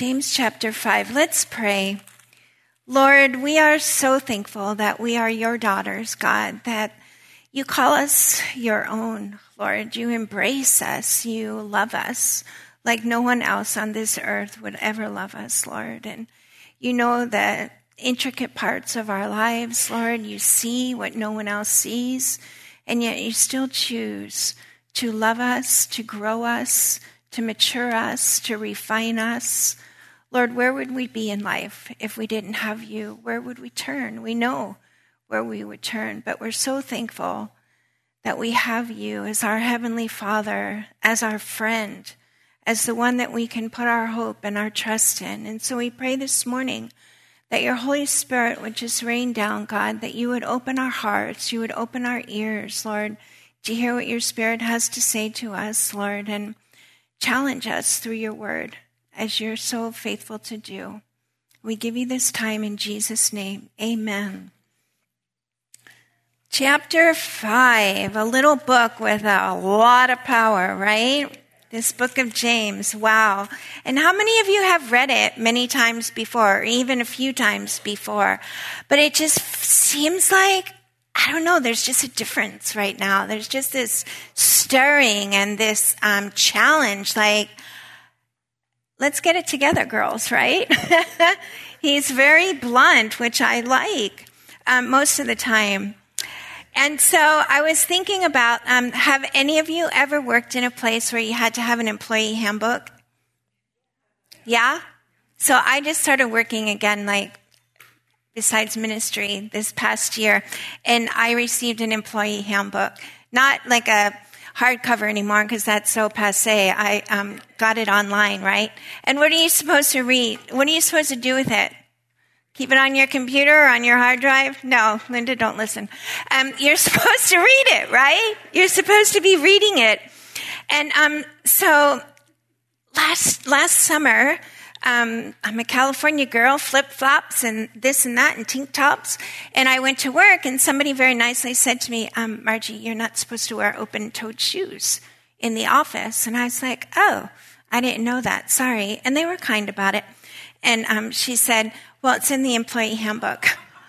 James chapter 5. Let's pray. Lord, we are so thankful that we are your daughters, God, that you call us your own, Lord. You embrace us. You love us like no one else on this earth would ever love us, Lord. And you know the intricate parts of our lives, Lord. You see what no one else sees, and yet you still choose to love us, to grow us, to mature us, to refine us. Lord, where would we be in life if we didn't have you? Where would we turn? We know where we would turn, but we're so thankful that we have you as our Heavenly Father, as our friend, as the one that we can put our hope and our trust in. And so we pray this morning that your Holy Spirit would just rain down, God, that you would open our hearts, you would open our ears, Lord, to hear what your Spirit has to say to us, Lord, and challenge us through your word, as you're so faithful to do. We give you this time in Jesus' name. Amen. Chapter 5, a little book with a lot of power, right? This book of James, wow. And how many of you have read it many times before, or even a few times before? But it just seems like, I don't know, there's just a difference right now. There's just this stirring and this challenge, like, let's get it together, girls, right? He's very blunt, which I like most of the time. And so I was thinking about, have any of you ever worked in a place where you had to have an employee handbook? Yeah? So I just started working again, like, besides ministry this past year, and I received an employee handbook. Not like a hardcover anymore because that's so passé. I got it online, right? And what are you supposed to read? What are you supposed to do with it? Keep it on your computer or on your hard drive? No, Linda, don't listen. You're supposed to read it, right? You're supposed to be reading it. And so last summer, I'm a California girl, flip-flops and this and that and tank tops. And I went to work and somebody very nicely said to me, Margie, you're not supposed to wear open-toed shoes in the office. And I was like, oh, I didn't know that. Sorry. And they were kind about it. And she said, well, it's in the employee handbook.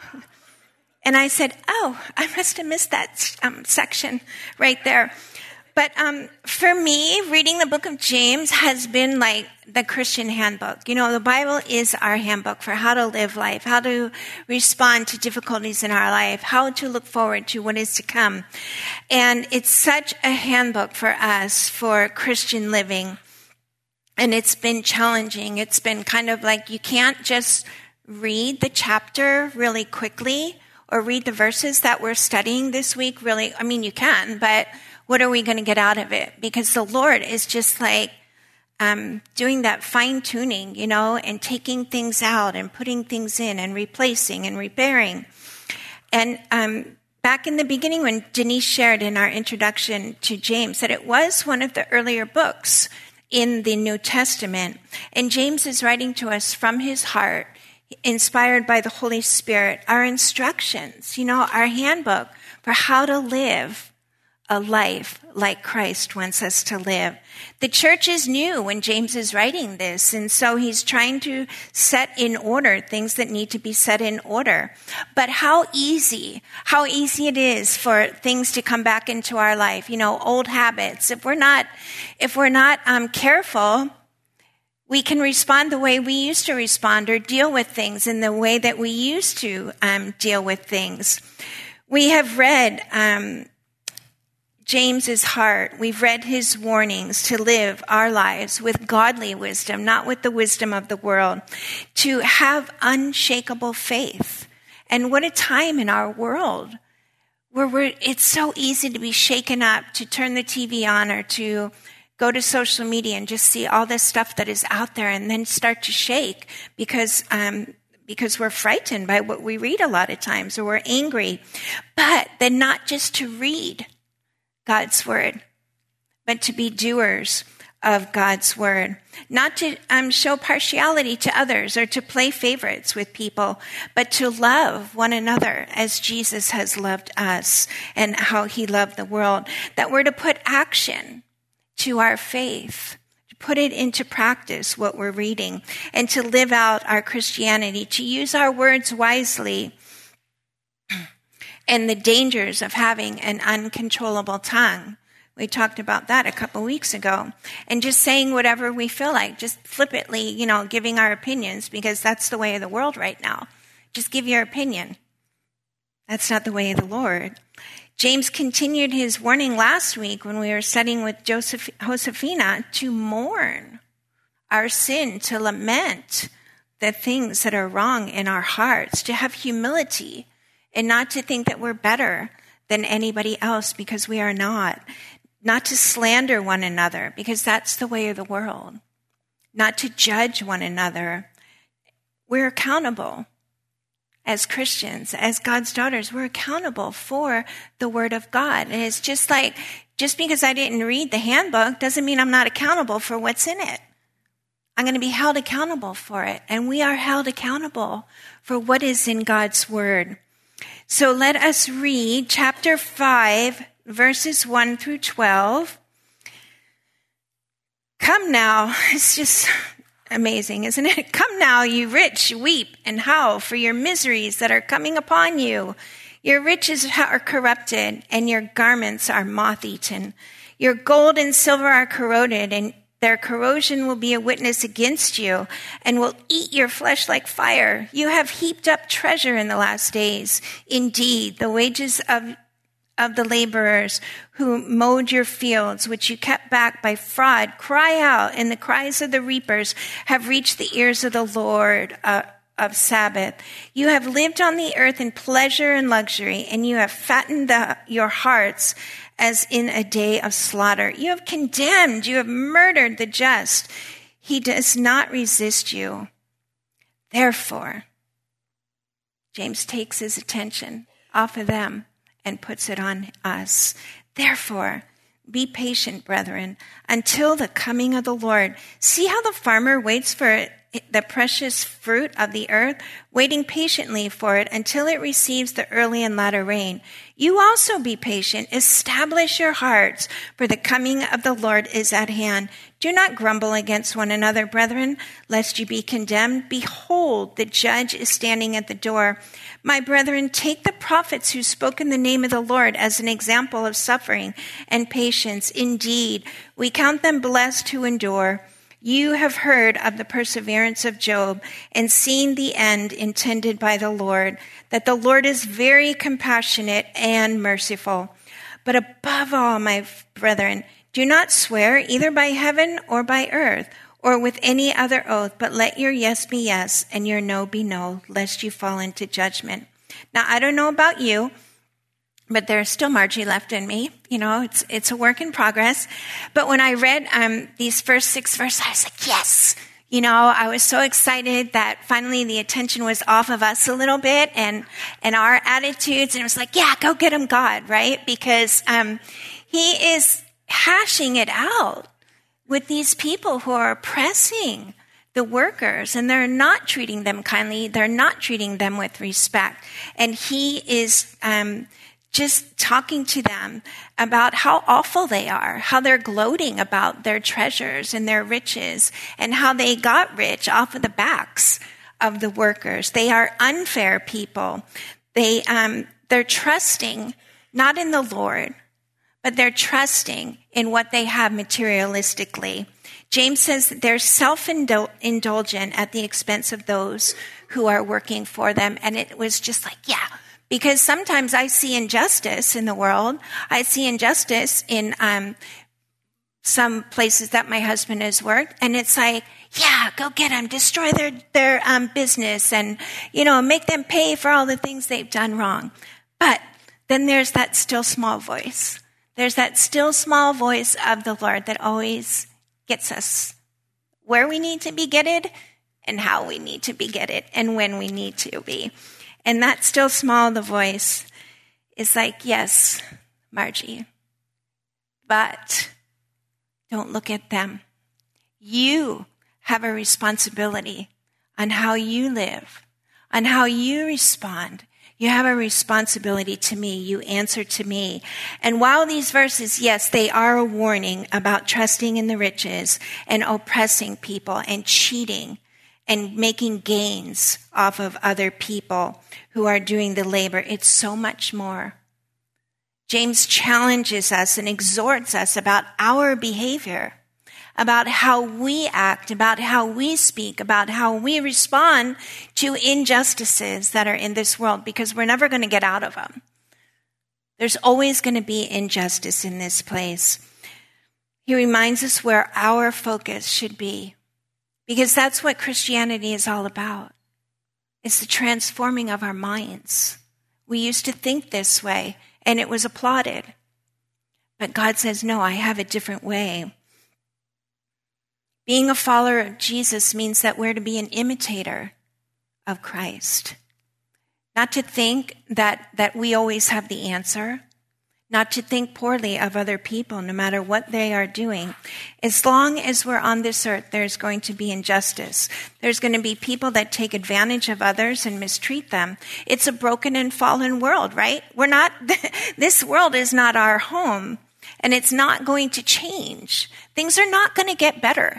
And I said, oh, I must have missed that section right there. But for me, reading the book of James has been like the Christian handbook. You know, the Bible is our handbook for how to live life, how to respond to difficulties in our life, how to look forward to what is to come. And it's such a handbook for us for Christian living. And it's been challenging. It's been kind of like you can't just read the chapter really quickly or read the verses that we're studying this week really. I mean, you can, but what are we going to get out of it? Because the Lord is just like doing that fine-tuning, you know, and taking things out and putting things in and replacing and repairing. And back in the beginning when Denise shared in our introduction to James that it was one of the earlier books in the New Testament. And James is writing to us from his heart, inspired by the Holy Spirit, our instructions, you know, our handbook for how to live a life like Christ wants us to live. The church is new when James is writing this, and so he's trying to set in order things that need to be set in order. But how easy it is for things to come back into our life, you know, old habits. If we're not careful, we can respond the way we used to respond or deal with things in the way that we used to deal with things. We have read James's heart. We've read his warnings to live our lives with godly wisdom, not with the wisdom of the world, to have unshakable faith. And what a time in our world where it's so easy to be shaken up, to turn the TV on or to go to social media and just see all this stuff that is out there and then start to shake because we're frightened by what we read a lot of times or we're angry. But then not just to read God's word, but to be doers of God's word. Not to show partiality to others or to play favorites with people, but to love one another as Jesus has loved us and how he loved the world. That we're to put action to our faith, to put it into practice, what we're reading, and to live out our Christianity, to use our words wisely, and the dangers of having an uncontrollable tongue. We talked about that a couple weeks ago. And just saying whatever we feel like, just flippantly, giving our opinions, because that's the way of the world right now. Just give your opinion. That's not the way of the Lord. James continued his warning last week when we were studying with Josephina to mourn our sin, to lament the things that are wrong in our hearts, to have humility and not to think that we're better than anybody else because we are not to slander one another because that's the way of the world, not to judge one another. We're accountable. As Christians, as God's daughters, we're accountable for the Word of God. And it's just because I didn't read the handbook doesn't mean I'm not accountable for what's in it. I'm going to be held accountable for it. And we are held accountable for what is in God's Word. So let us read chapter 5, verses 1 through 12. Come now, it's just amazing, isn't it? Come now, you rich, weep and howl for your miseries that are coming upon you. Your riches are corrupted, and your garments are moth-eaten. Your gold and silver are corroded, and their corrosion will be a witness against you, and will eat your flesh like fire. You have heaped up treasure in the last days. Indeed, the wages of the laborers who mowed your fields, which you kept back by fraud, cry out, and the cries of the reapers have reached the ears of the Lord of Sabbath. You have lived on the earth in pleasure and luxury, and you have fattened your hearts as in a day of slaughter. You have condemned, you have murdered the just. He does not resist you. Therefore, James takes his attention off of them and puts it on us. Therefore, be patient, brethren, until the coming of the Lord. See how the farmer waits for the precious fruit of the earth, waiting patiently for it until it receives the early and latter rain. You also be patient. Establish your hearts, for the coming of the Lord is at hand. Do not grumble against one another, brethren, lest you be condemned. Behold, the judge is standing at the door. My brethren, take the prophets who spoke in the name of the Lord as an example of suffering and patience. Indeed, we count them blessed who endure. You have heard of the perseverance of Job and seen the end intended by the Lord, that the Lord is very compassionate and merciful. But above all, my brethren, do not swear either by heaven or by earth or with any other oath, but let your yes be yes and your no be no, lest you fall into judgment. Now, I don't know about you, but there's still Margie left in me. It's a work in progress. But when I read these first 6 verses, I was like, yes. I was so excited that finally the attention was off of us a little bit and our attitudes. And it was like, yeah, go get him, God, right? Because he is hashing it out with these people who are oppressing the workers, and they're not treating them kindly. They're not treating them with respect. And he is just talking to them about how awful they are, how they're gloating about their treasures and their riches, and how they got rich off of the backs of the workers. They are unfair people. They're trusting not in the Lord, but they're trusting in what they have materialistically. James says that they're self-indulgent at the expense of those who are working for them. And it was just like, yeah, because sometimes I see injustice in the world. I see injustice in some places that my husband has worked. And it's like, yeah, go get them, destroy their business and, make them pay for all the things they've done wrong. But then there's that still small voice. There's that still small voice of the Lord that always gets us where we need to be getted and how we need to be getted and when we need to be. And that still small, the voice is like, yes, Margie, but don't look at them. You have a responsibility on how you live, on how you respond. You have a responsibility to me. You answer to me. And while these verses, yes, they are a warning about trusting in the riches and oppressing people and cheating and making gains off of other people who are doing the labor, it's so much more. James challenges us and exhorts us about our behavior, about how we act, about how we speak, about how we respond to injustices that are in this world, because we're never going to get out of them. There's always going to be injustice in this place. He reminds us where our focus should be, because that's what Christianity is all about. It's the transforming of our minds. We used to think this way, and it was applauded. But God says, no, I have a different way. Being a follower of Jesus means that we're to be an imitator of Christ. Not to think that we always have the answer. Not to think poorly of other people, no matter what they are doing. As long as we're on this earth, there's going to be injustice. There's going to be people that take advantage of others and mistreat them. It's a broken and fallen world, right? This world is not our home, and it's not going to change. Things are not going to get better.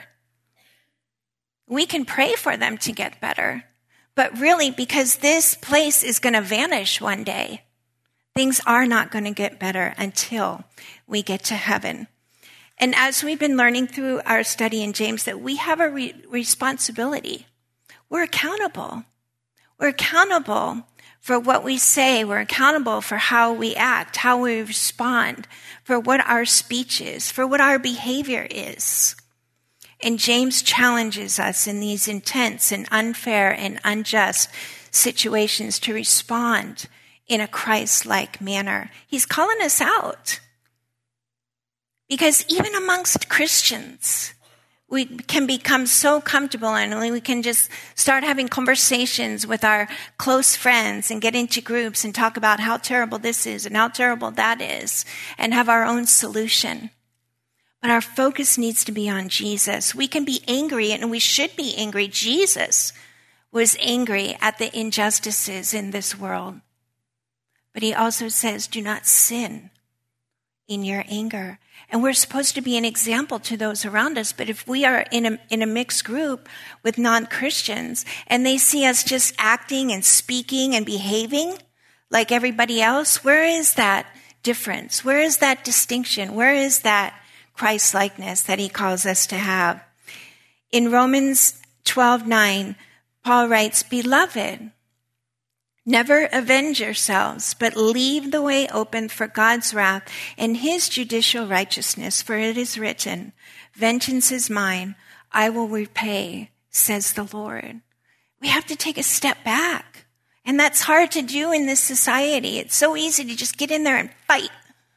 We can pray for them to get better, but really, because this place is going to vanish one day, things are not going to get better until we get to heaven. And as we've been learning through our study in James, that we have a responsibility. We're accountable. We're accountable for what we say. We're accountable for how we act, how we respond, for what our speech is, for what our behavior is. And James challenges us in these intense and unfair and unjust situations to respond in a Christ-like manner. He's calling us out. Because even amongst Christians, we can become so comfortable and we can just start having conversations with our close friends and get into groups and talk about how terrible this is and how terrible that is and have our own solution. But our focus needs to be on Jesus. We can be angry, and we should be angry. Jesus was angry at the injustices in this world. But he also says, do not sin in your anger. And we're supposed to be an example to those around us. But if we are in a mixed group with non-Christians and they see us just acting and speaking and behaving like everybody else, where is that difference? Where is that distinction? Where is that Christ-likeness that he calls us to have? In Romans 12:9, Paul writes, Beloved, never avenge yourselves, but leave the way open for God's wrath and his judicial righteousness, for it is written, Vengeance is mine, I will repay, says the Lord. We have to take a step back. And that's hard to do in this society. It's so easy to just get in there and fight.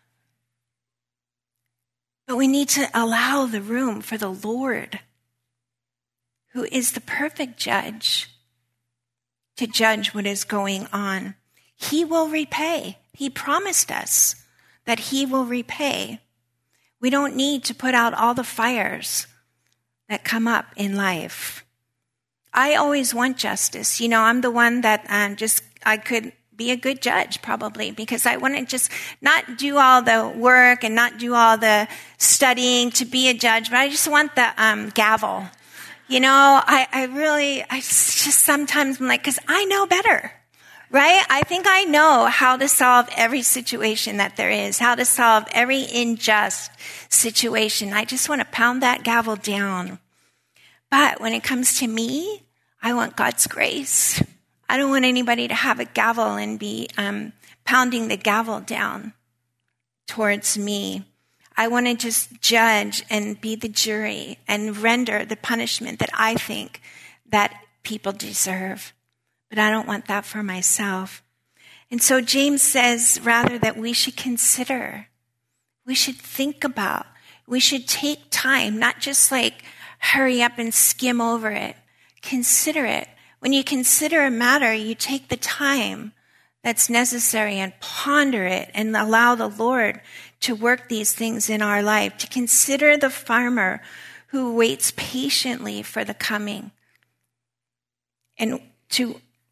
But we need to allow the room for the Lord, who is the perfect judge, to judge what is going on. He will repay. He promised us that he will repay. We don't need to put out all the fires that come up in life. I always want justice. You know, I'm the one that I could be a good judge probably, because I want to just not do all the work and not do all the studying to be a judge, but I just want the gavel. You know, I just sometimes I'm like, because I know better, right? I think I know how to solve every situation that there is, how to solve every unjust situation. I just want to pound that gavel down. But when it comes to me, I want God's grace. I don't want anybody to have a gavel and be pounding the gavel down towards me. I want to just judge and be the jury and render the punishment that I think that people deserve. But I don't want that for myself. And so James says rather that we should consider, we should think about, we should take time, not just like hurry up and skim over it. Consider it. When you consider a matter, you take the time that's necessary and ponder it and allow the Lord to work these things in our life, to consider the farmer who waits patiently for the coming, and to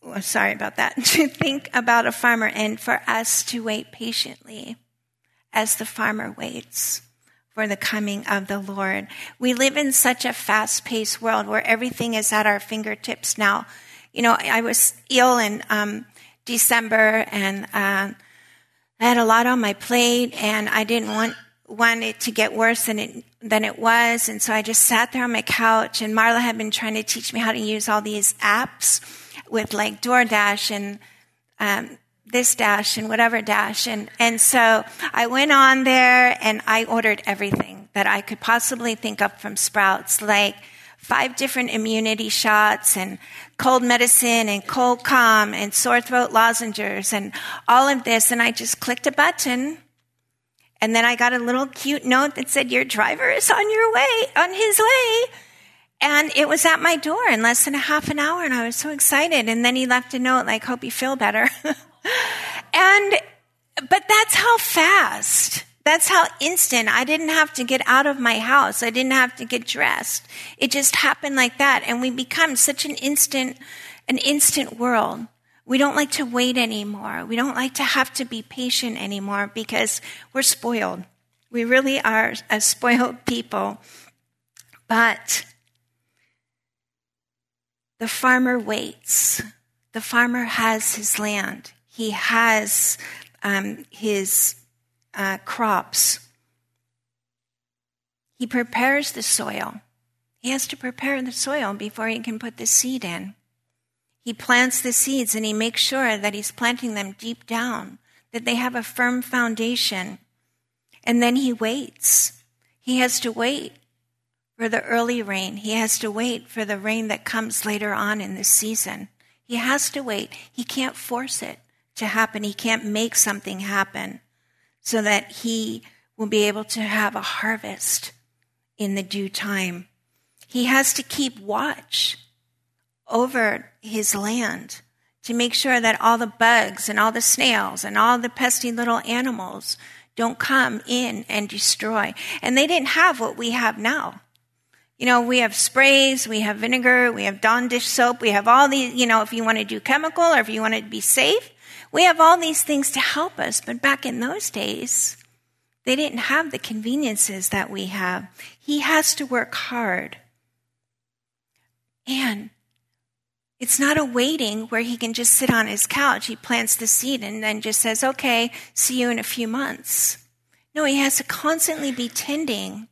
sorry about that, to think about a farmer and for us to wait patiently as the farmer waits for the coming of the Lord. We live in such a fast-paced world where everything is at our fingertips now. You know, I was ill in December, and I had a lot on my plate, and I didn't want it to get worse than it was, and so I just sat there on my couch, and Marla had been trying to teach me how to use all these apps with like DoorDash and this dash and whatever dash. And so I went on there and I ordered everything that I could possibly think of from Sprouts, like 5 different immunity shots and cold medicine and cold calm and sore throat lozenges and all of this. And I just clicked a button. And then I got a little cute note that said, your driver is on his way. And it was at my door in less than a half an hour. And I was so excited. And then he left a note like, hope you feel better. But that's how fast, that's how instant. I didn't have to get out of my house. I didn't have to get dressed. It just happened like that. And we become such an instant world. We don't like to wait anymore. We don't like to have to be patient anymore because we're spoiled. We really are a spoiled people. But the farmer waits. The farmer has his land. He has his crops. He prepares the soil. He has to prepare the soil before he can put the seed in. He plants the seeds and he makes sure that he's planting them deep down, that they have a firm foundation. And then he waits. He has to wait for the early rain. He has to wait for the rain that comes later on in the season. He has to wait. He can't force it to happen. He can't make something happen so that he will be able to have a harvest in the due time. He has to keep watch over his land to make sure that all the bugs and all the snails and all the pesky little animals don't come in and destroy. And they didn't have what we have now. You know, we have sprays, we have vinegar, we have Dawn dish soap, we have all these, you know, if you want to do chemical or if you want to be safe, we have all these things to help us. But back in those days, they didn't have the conveniences that we have. He has to work hard. And it's not a waiting where he can just sit on his couch. He plants the seed and then just says, okay, see you in a few months. No, he has to constantly be tending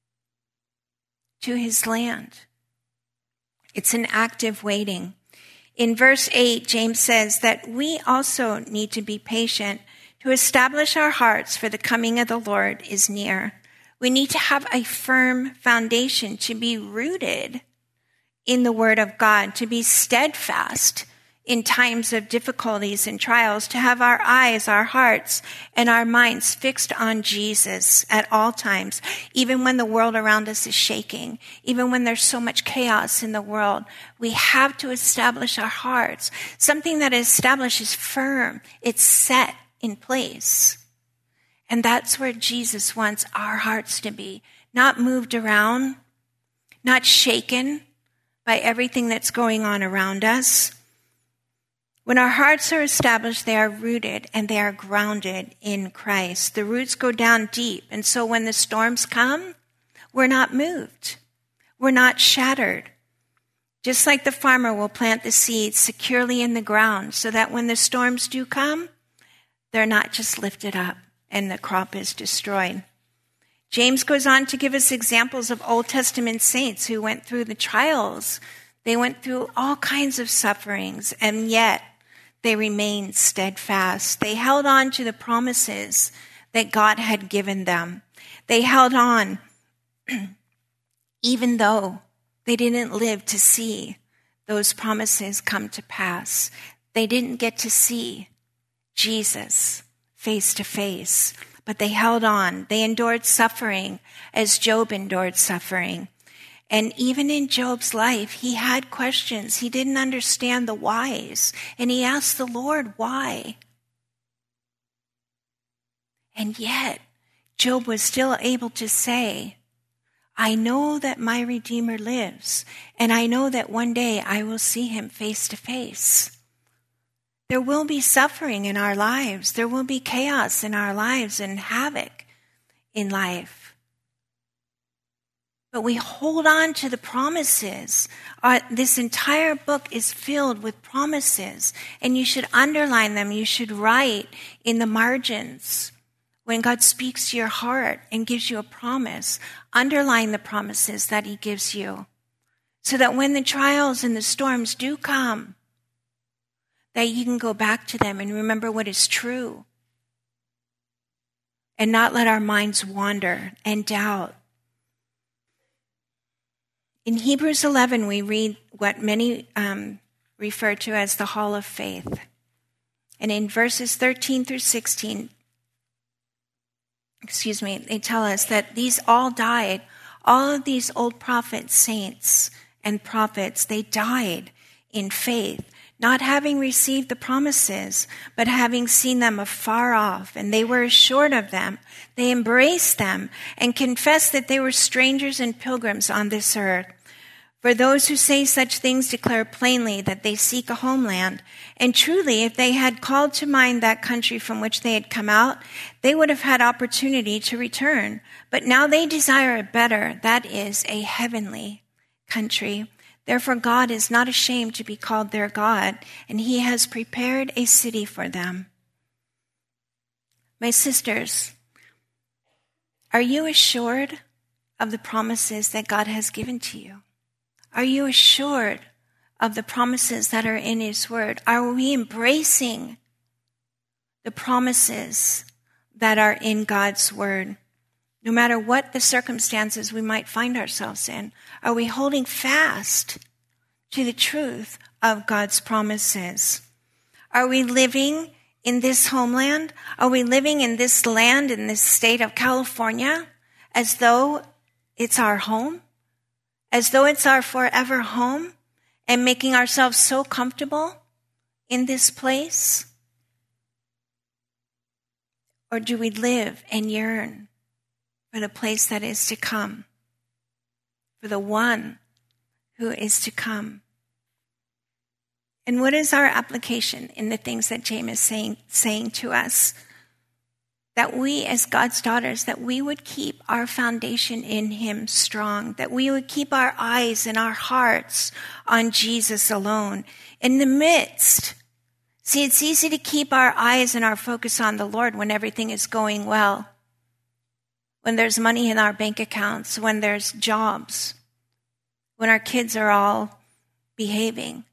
to his land. It's an active waiting. In verse 8, James says that we also need to be patient to establish our hearts, for the coming of the Lord is near. We need to have a firm foundation, to be rooted in the Word of God, to be steadfast in times of difficulties and trials, to have our eyes, our hearts, and our minds fixed on Jesus at all times, even when the world around us is shaking, even when there's so much chaos in the world. We have to establish our hearts. Something that is established is firm. It's set in place. And that's where Jesus wants our hearts to be, not moved around, not shaken by everything that's going on around us. When our hearts are established, they are rooted and they are grounded in Christ. The roots go down deep. And so when the storms come, we're not moved. We're not shattered. Just like the farmer will plant the seeds securely in the ground so that when the storms do come, they're not just lifted up and the crop is destroyed. James goes on to give us examples of Old Testament saints who went through the trials. They went through all kinds of sufferings, and yet they remained steadfast. They held on to the promises that God had given them. They held on even though they didn't live to see those promises come to pass. They didn't get to see Jesus face to face, but they held on. They endured suffering as Job endured suffering. And even in Job's life, he had questions. He didn't understand the whys. And he asked the Lord, why? And yet, Job was still able to say, I know that my Redeemer lives, and I know that one day I will see him face to face. There will be suffering in our lives. There will be chaos in our lives and havoc in life. But we hold on to the promises. This entire book is filled with promises, and you should underline them. You should write in the margins. When God speaks to your heart and gives you a promise, underline the promises that he gives you, so that when the trials and the storms do come, that you can go back to them and remember what is true and not let our minds wander and doubt. In Hebrews 11, we read what many refer to as the Hall of Faith. And in verses 13 through 16, they tell us that these all died. All of these old prophets, saints, and prophets, they died in faith, not having received the promises, but having seen them afar off, and they were assured of them. They embraced them and confessed that they were strangers and pilgrims on this earth. For those who say such things declare plainly that they seek a homeland. And truly, if they had called to mind that country from which they had come out, they would have had opportunity to return. But now they desire a better, that is, a heavenly country. Therefore, God is not ashamed to be called their God, and he has prepared a city for them. My sisters, are you assured of the promises that God has given to you? Are you assured of the promises that are in his word? Are we embracing the promises that are in God's word? No matter what the circumstances we might find ourselves in, are we holding fast to the truth of God's promises? Are we living in this homeland? Are we living in this land, in this state of California, as though it's our home? As though it's our forever home, and making ourselves so comfortable in this place? Or do we live and yearn for the place that is to come, for the one who is to come? And what is our application in the things that James is saying to us? That we, as God's daughters, that we would keep our foundation in him strong, that we would keep our eyes and our hearts on Jesus alone. In the midst, see, it's easy to keep our eyes and our focus on the Lord when everything is going well, when there's money in our bank accounts, when there's jobs, when our kids are all behaving.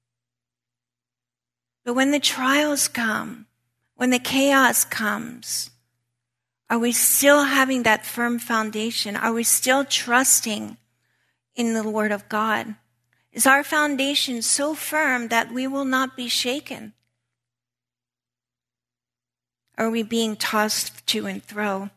But when the trials come, when the chaos comes, are we still having that firm foundation? Are we still trusting in the Word of God? Is our foundation so firm that we will not be shaken? Are we being tossed to and fro?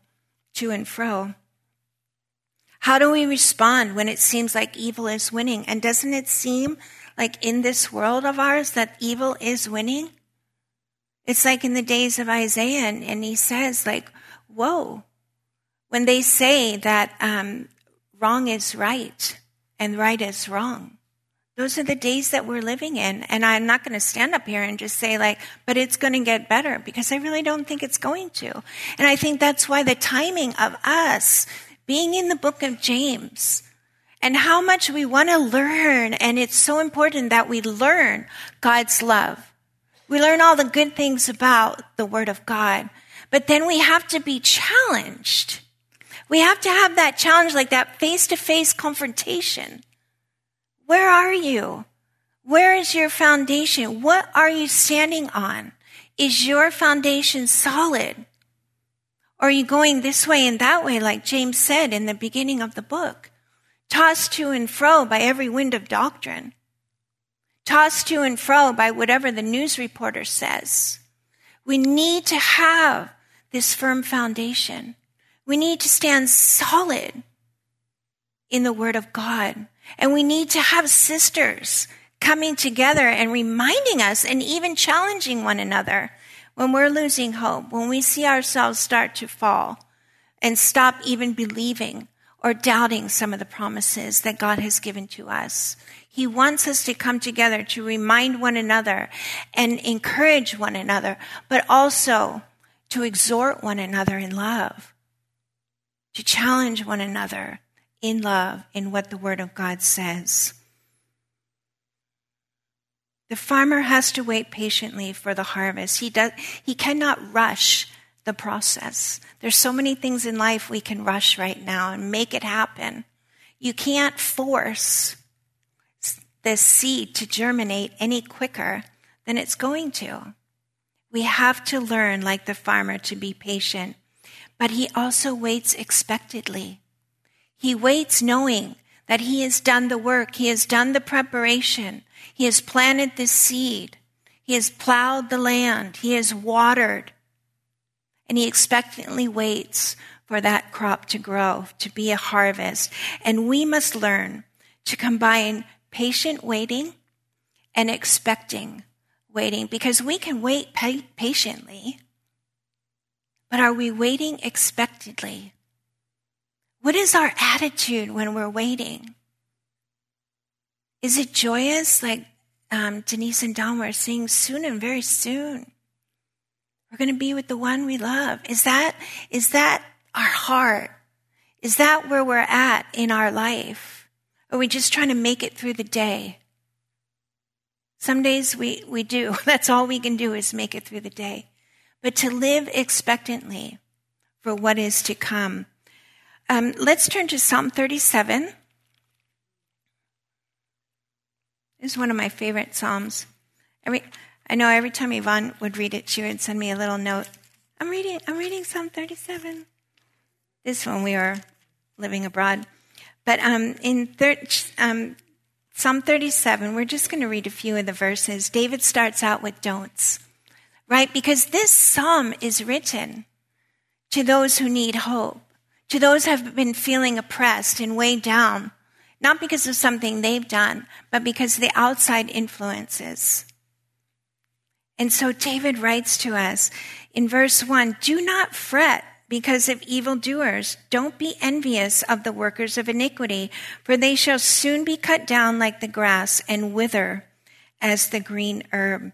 How do we respond when it seems like evil is winning? And doesn't it seem like in this world of ours that evil is winning? It's like in the days of Isaiah, and he says, like, whoa, when they say that wrong is right and right is wrong. Those are the days that we're living in. And I'm not going to stand up here and just say, like, but it's going to get better, because I really don't think it's going to. And I think that's why the timing of us being in the book of James and how much we want to learn, and it's so important that we learn God's love. We learn all the good things about the Word of God. But then we have to be challenged. We have to have that challenge, like that face-to-face confrontation. Where are you? Where is your foundation? What are you standing on? Is your foundation solid? Or are you going this way and that way, like James said in the beginning of the book? Tossed to and fro by every wind of doctrine. Tossed to and fro by whatever the news reporter says. We need to have this firm foundation. We need to stand solid in the Word of God. And we need to have sisters coming together and reminding us and even challenging one another when we're losing hope, when we see ourselves start to fall and stop even believing or doubting some of the promises that God has given to us. He wants us to come together to remind one another and encourage one another, but also to exhort one another in love, to challenge one another in love in what the Word of God says. The farmer has to wait patiently for the harvest. He cannot rush the process. There's so many things in life we can rush right now and make it happen. You can't force the seed to germinate any quicker than it's going to. We have to learn, like the farmer, to be patient. But he also waits expectantly. He waits knowing that he has done the work. He has done the preparation. He has planted the seed. He has plowed the land. He has watered. And he expectantly waits for that crop to grow, to be a harvest. And we must learn to combine patient waiting and expecting waiting, because we can wait patiently, but are we waiting expectantly? What is our attitude when we're waiting? Is it joyous, like Denise and Don were saying, soon and very soon we're going to be with the one we love? Is that our heart? Is that where we're at in our life? Or are we just trying to make it through the day? Some days we do. That's all we can do is make it through the day. But to live expectantly for what is to come. Let's turn to Psalm 37. This is one of my favorite Psalms. I know every time Yvonne would read it, she would send me a little note. I'm reading Psalm 37. This when we were living abroad. But in Psalm 37, we're just going to read a few of the verses. David starts out with don'ts, right? Because this psalm is written to those who need hope, to those who have been feeling oppressed and weighed down, not because of something they've done, but because of the outside influences. And so David writes to us in verse 1, "Do not fret because of evildoers. Don't be envious of the workers of iniquity, for they shall soon be cut down like the grass and wither as the green herb."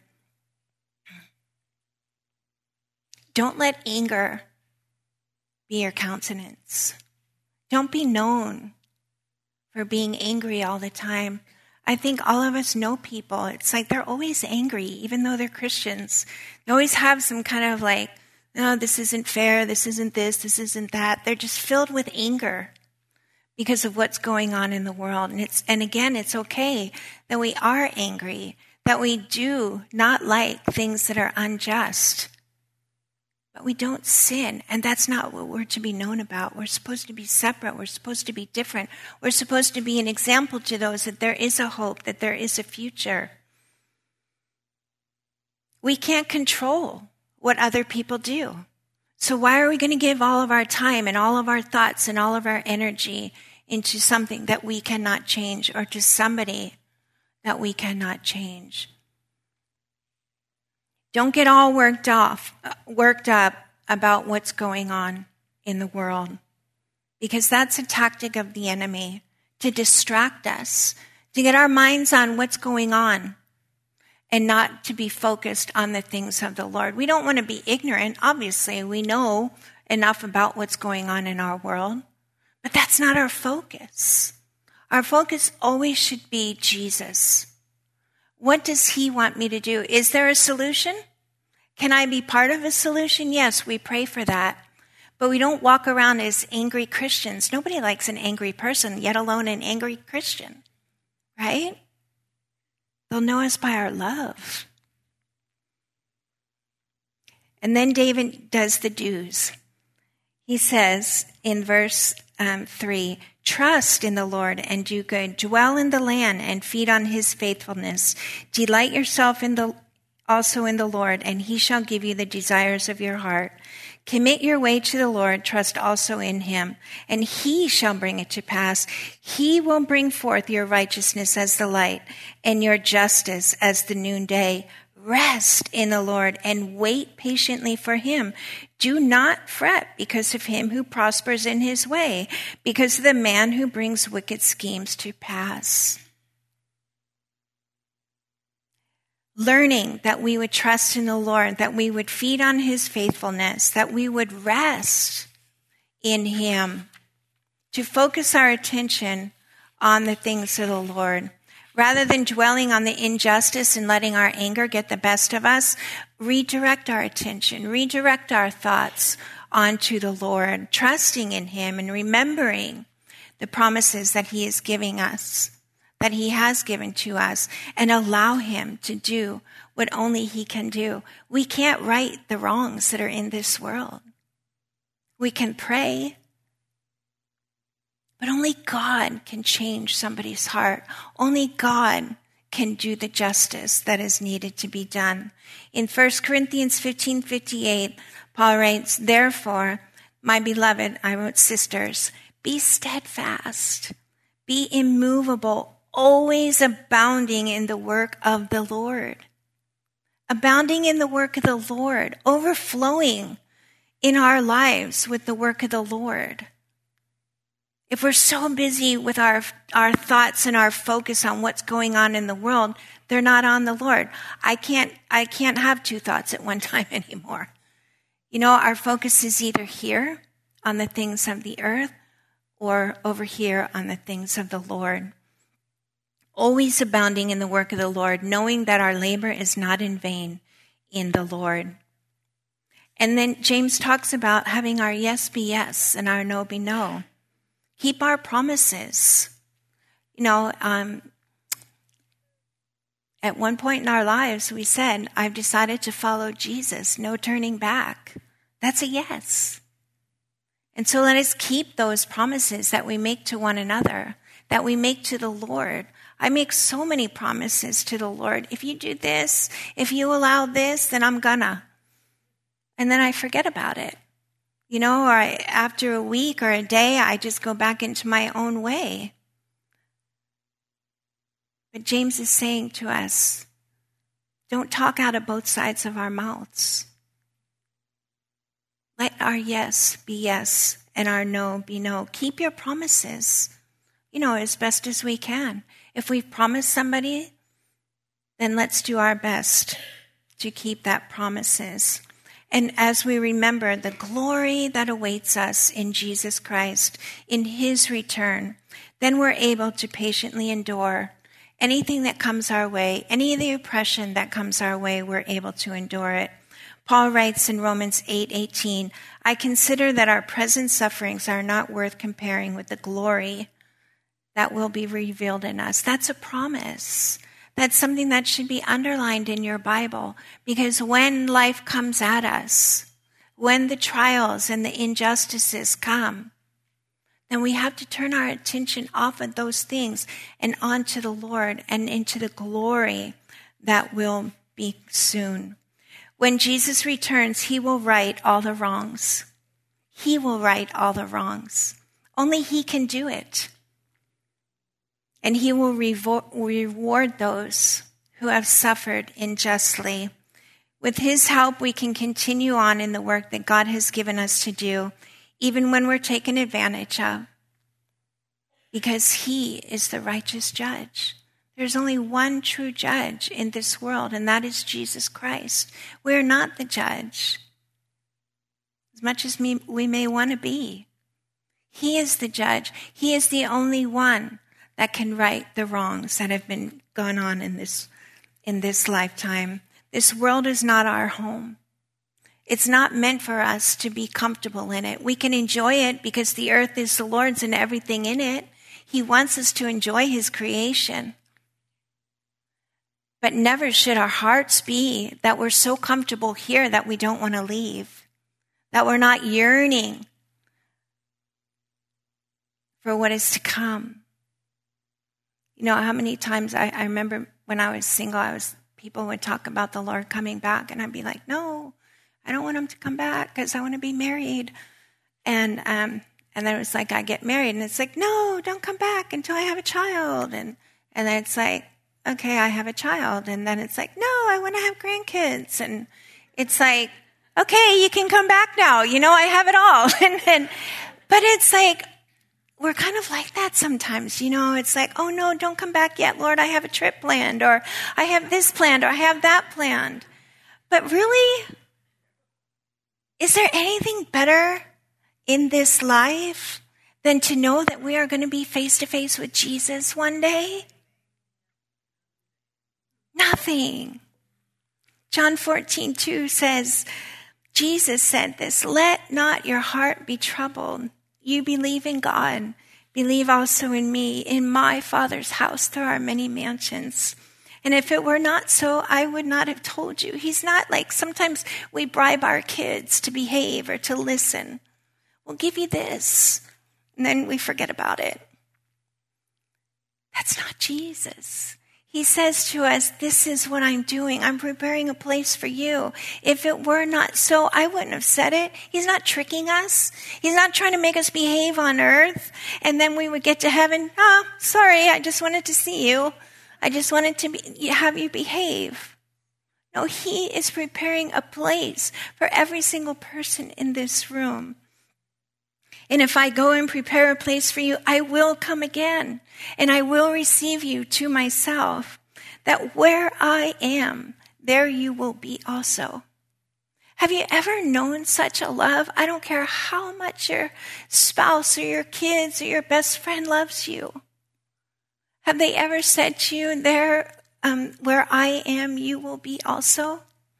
Don't let anger be your countenance. Don't be known for being angry all the time. I think all of us know people. It's like they're always angry, even though they're Christians. They always have some kind of like, no, this isn't fair, this isn't that. They're just filled with anger because of what's going on in the world. And again, it's okay that we are angry, that we do not like things that are unjust. But we don't sin, and that's not what we're to be known about. We're supposed to be separate. We're supposed to be different. We're supposed to be an example to those that there is a hope, that there is a future. We can't control what other people do. So why are we going to give all of our time and all of our thoughts and all of our energy into something that we cannot change, or to somebody that we cannot change? Don't get all worked up about what's going on in the world, because that's a tactic of the enemy to distract us, to get our minds on what's going on and not to be focused on the things of the Lord. We don't want to be ignorant. Obviously, we know enough about what's going on in our world, but that's not our focus. Our focus always should be Jesus. What does he want me to do? Is there a solution? Can I be part of a solution? Yes, we pray for that. But we don't walk around as angry Christians. Nobody likes an angry person, yet alone an angry Christian, right? They'll know us by our love. And then David does the do's. He says in verse 3, "Trust in the Lord and do good. Dwell in the land and feed on his faithfulness. Delight yourself also in the Lord, and he shall give you the desires of your heart. Commit your way to the Lord, trust also in him, and he shall bring it to pass. He will bring forth your righteousness as the light, and your justice as the noonday. rest in the Lord and wait patiently for him. Do not fret because of him who prospers in his way, because of the man who brings wicked schemes to pass. Learning that we would trust in the Lord, that we would feed on his faithfulness, that we would rest in him, to focus our attention on the things of the Lord. Rather than dwelling on the injustice and letting our anger get the best of us, redirect our attention, redirect our thoughts onto the Lord, trusting in him and remembering the promises that he is giving us, that he has given to us, and allow him to do what only he can do. We can't right the wrongs that are in this world. We can pray, but only God can change somebody's heart. Only God can do the justice that is needed to be done. In 1 Corinthians 15:58, Paul writes, "Therefore, my beloved," I wrote sisters, "be steadfast, be immovable, always abounding in the work of the Lord." Abounding in the work of the Lord, overflowing in our lives with the work of the Lord. If we're so busy with our thoughts and our focus on what's going on in the world, they're not on the Lord. I can't have two thoughts at one time anymore. You know, our focus is either here on the things of the earth or over here on the things of the Lord. Always abounding in the work of the Lord, knowing that our labor is not in vain in the Lord. And then James talks about having our yes be yes and our no be no. Keep our promises. You know, at one point in our lives, we said, I've decided to follow Jesus, no turning back. That's a yes. And so let us keep those promises that we make to one another, that we make to the Lord. I make so many promises to the Lord. If you do this, if you allow this, then I'm gonna. And then I forget about it. You know, or after a week or a day, I just go back into my own way. But James is saying to us, don't talk out of both sides of our mouths. Let our yes be yes and our no be no. Keep your promises, you know, as best as we can. If we've promised somebody, then let's do our best to keep that promises. And as we remember the glory that awaits us in Jesus Christ, in his return, then we're able to patiently endure anything that comes our way, any of the oppression that comes our way, we're able to endure it. Paul writes in Romans 8:18, I consider that our present sufferings are not worth comparing with the glory that will be revealed in us. That's a promise. That's something that should be underlined in your Bible, because when life comes at us, when the trials and the injustices come, then we have to turn our attention off of those things and onto the Lord and into the glory that will be soon. When Jesus returns, he will right all the wrongs. He will right all the wrongs. Only he can do it. And he will reward those who have suffered unjustly. With his help, we can continue on in the work that God has given us to do, even when we're taken advantage of, because he is the righteous judge. There's only one true judge in this world, and that is Jesus Christ. We're not the judge, as much as we may want to be. He is the judge. He is the only one that can right the wrongs that have been gone on in this lifetime. This world is not our home. It's not meant for us to be comfortable in it. We can enjoy it because the earth is the Lord's and everything in it. He wants us to enjoy his creation. But never should our hearts be that we're so comfortable here that we don't want to leave, that we're not yearning for what is to come. You know how many times I remember when I was single, people would talk about the Lord coming back, and I'd be like, no, I don't want him to come back because I want to be married. And then it was like I get married, and it's like, no, don't come back until I have a child. And then it's like, okay, I have a child. And then it's like, no, oh, I want to have grandkids. And it's like, okay, you can come back now. I have it all. But it's like, we're kind of like that sometimes, It's like, oh no, don't come back yet, Lord. I have a trip planned, or I have this planned, or I have that planned. But really, is there anything better in this life than to know that we are going to be face to face with Jesus one day? Nothing. John 14:2 says, Jesus said this, let not your heart be troubled. You believe in God, believe also in me. In my Father's house there are many mansions. And if it were not so, I would not have told you. He's not like sometimes we bribe our kids to behave or to listen. We'll give you this, and then we forget about it. That's not Jesus. He says to us, this is what I'm doing. I'm preparing a place for you. If it were not so, I wouldn't have said it. He's not tricking us. He's not trying to make us behave on earth. And then we would get to heaven. Oh, sorry, I just wanted to see you. I just wanted to have you behave. No, he is preparing a place for every single person in this room. And if I go and prepare a place for you, I will come again, and I will receive you to myself, that where I am, there you will be also. Have you ever known such a love? I don't care how much your spouse or your kids or your best friend loves you. Have they ever said to you, there, where I am, you will be also?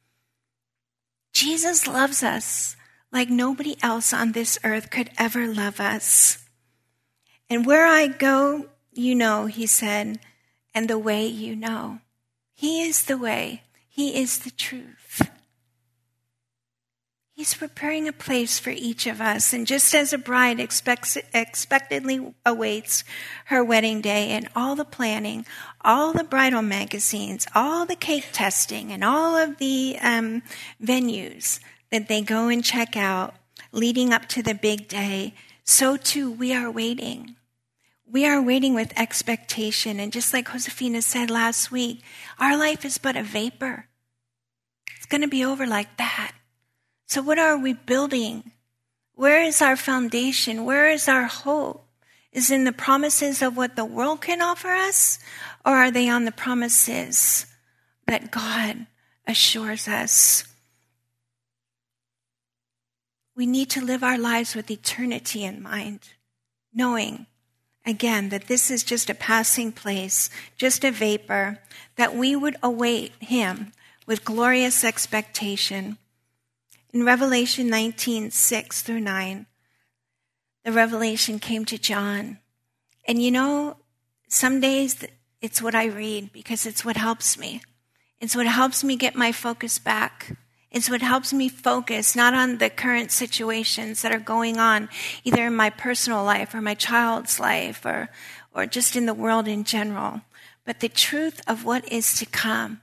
Jesus loves us like nobody else on this earth could ever love us. And where I go, you know, he said, and the way you know. He is the way. He is the truth. He's preparing a place for each of us. And just as a bride expectantly awaits her wedding day and all the planning, all the bridal magazines, all the cake testing, and all of the venues that they go and check out leading up to the big day, so too we are waiting. We are waiting with expectation. And just like Josefina said last week, our life is but a vapor. It's going to be over like that. So what are we building? Where is our foundation? Where is our hope? Is in the promises of what the world can offer us? Or are they on the promises that God assures us? We need to live our lives with eternity in mind, knowing, again, that this is just a passing place, just a vapor, that we would await him with glorious expectation. In Revelation 19:6-9, the revelation came to John. And you know, some days it's what I read because it's what helps me. It's what helps me get my focus back. It's what helps me focus not on the current situations that are going on, either in my personal life or my child's life or just in the world in general, but the truth of what is to come.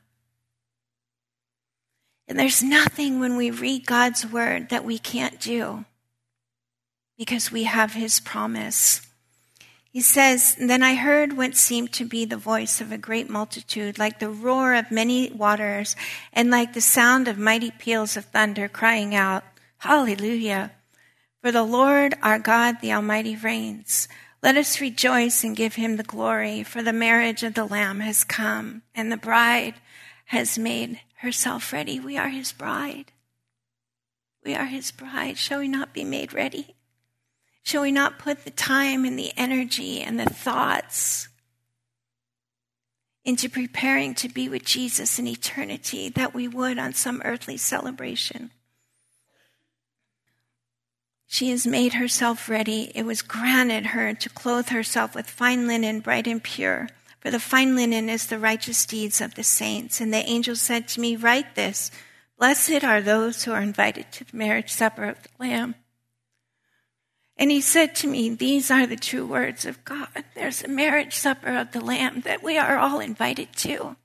And there's nothing when we read God's word that we can't do because we have his promise. He says, then I heard what seemed to be the voice of a great multitude, like the roar of many waters, and like the sound of mighty peals of thunder, crying out, Hallelujah! For the Lord our God, the Almighty, reigns. Let us rejoice and give him the glory, for the marriage of the Lamb has come, and the bride has made herself ready. We are his bride. We are his bride. Shall we not be made ready? Shall we not put the time and the energy and the thoughts into preparing to be with Jesus in eternity that we would on some earthly celebration? She has made herself ready. It was granted her to clothe herself with fine linen, bright and pure. For the fine linen is the righteous deeds of the saints. And the angel said to me, write this, blessed are those who are invited to the marriage supper of the Lamb. And he said to me, these are the true words of God. There's a marriage supper of the Lamb that we are all invited to.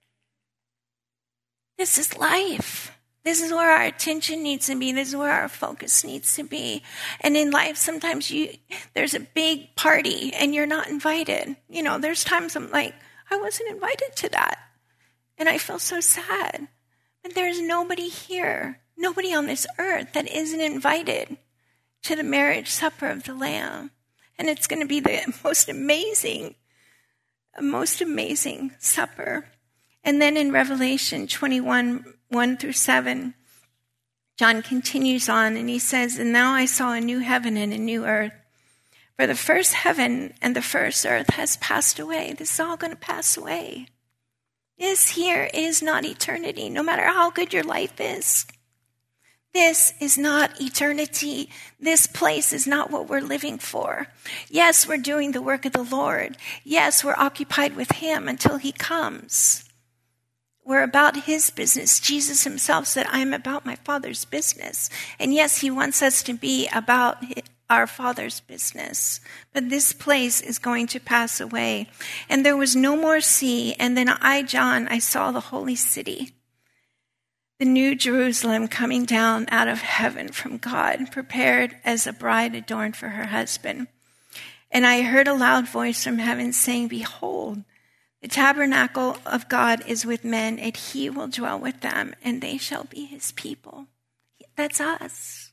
This is life. This is where our attention needs to be. This is where our focus needs to be. And in life, sometimes there's a big party and you're not invited. You know, there's times I'm like, I wasn't invited to that. And I feel so sad. But there's nobody here, nobody on this earth that isn't invited to the marriage supper of the Lamb. And it's going to be the most amazing supper. And then in Revelation 21, 1-7, John continues on and he says, "And now I saw a new heaven and a new earth. For the first heaven and the first earth has passed away." This is all going to pass away. This here is not eternity, no matter how good your life is. This is not eternity. This place is not what we're living for. Yes, we're doing the work of the Lord. Yes, we're occupied with him until he comes. We're about his business. Jesus himself said, "I am about my Father's business." And yes, he wants us to be about our Father's business. But this place is going to pass away. "And there was no more sea. And then I, John, I saw the holy city, the new Jerusalem, coming down out of heaven from God, prepared as a bride adorned for her husband. And I heard a loud voice from heaven saying, 'Behold, the tabernacle of God is with men, and he will dwell with them, and they shall be his people.'" That's us.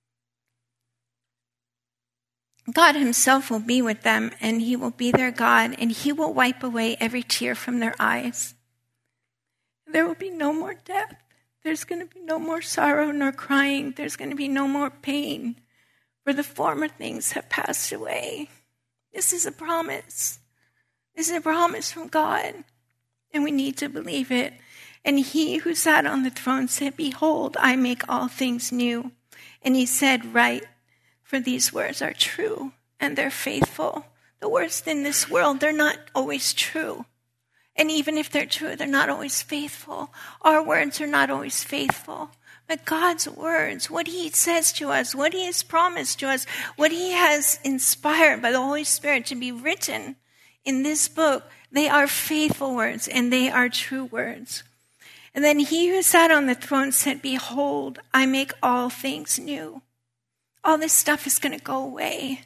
God himself will be with them, and he will be their God, and he will wipe away every tear from their eyes. There will be no more death. There's going to be no more sorrow nor crying. There's going to be no more pain, for the former things have passed away. This is a promise. This is a promise from God, and we need to believe it. "And he who sat on the throne said, 'Behold, I make all things new.' And he said, 'Write, for these words are true, and they're faithful.'" The words in this world, they're not always true. And even if they're true, they're not always faithful. Our words are not always faithful. But God's words, what he says to us, what he has promised to us, what he has inspired by the Holy Spirit to be written in this book, they are faithful words and they are true words. And then he who sat on the throne said, "Behold, I make all things new." All this stuff is going to go away.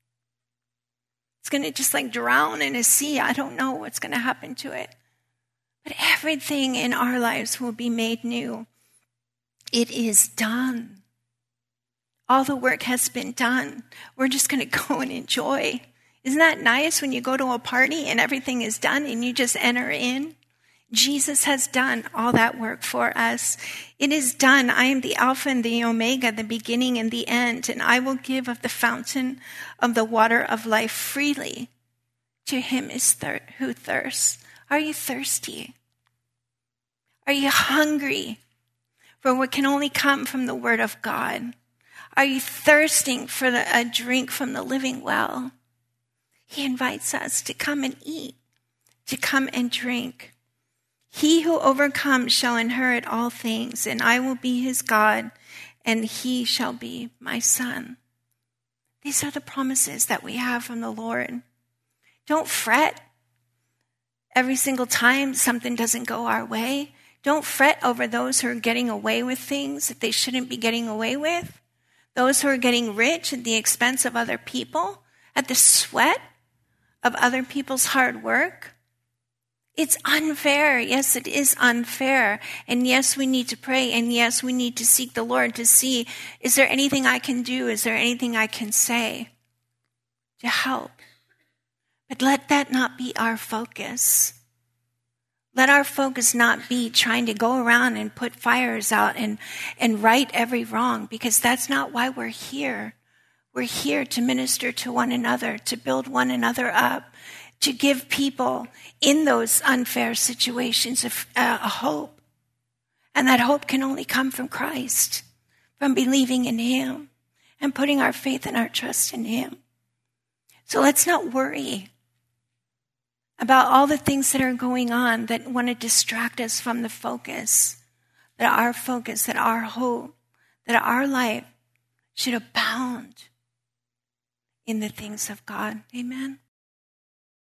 It's going to just like drown in a sea. I don't know what's going to happen to it. But everything in our lives will be made new. It is done. All the work has been done. We're just going to go and enjoy. Isn't that nice when you go to a party and everything is done and you just enter in? Jesus has done all that work for us. It is done. I am the Alpha and the Omega, the beginning and the end, and I will give of the fountain of the water of life freely to him who thirsts. Are you thirsty? Are you hungry for what can only come from the word of God? Are you thirsting for a drink from the living well? He invites us to come and eat, to come and drink. "He who overcomes shall inherit all things, and I will be his God, and he shall be my son." These are the promises that we have from the Lord. Don't fret every single time something doesn't go our way. Don't fret over those who are getting away with things that they shouldn't be getting away with. Those who are getting rich at the expense of other people, at the sweat of other people's hard work. It's unfair. Yes, it is unfair. And yes, we need to pray. And yes, we need to seek the Lord to see, is there anything I can do? Is there anything I can say to help? But let that not be our focus. Let our focus not be trying to go around and put fires out and right every wrong, because that's not why we're here. We're here to minister to one another, to build one another up, to give people in those unfair situations a hope. And that hope can only come from Christ, from believing in him and putting our faith and our trust in him. So let's not worry about all the things that are going on that want to distract us from the focus, that our hope, that our life should abound in the things of God. Amen.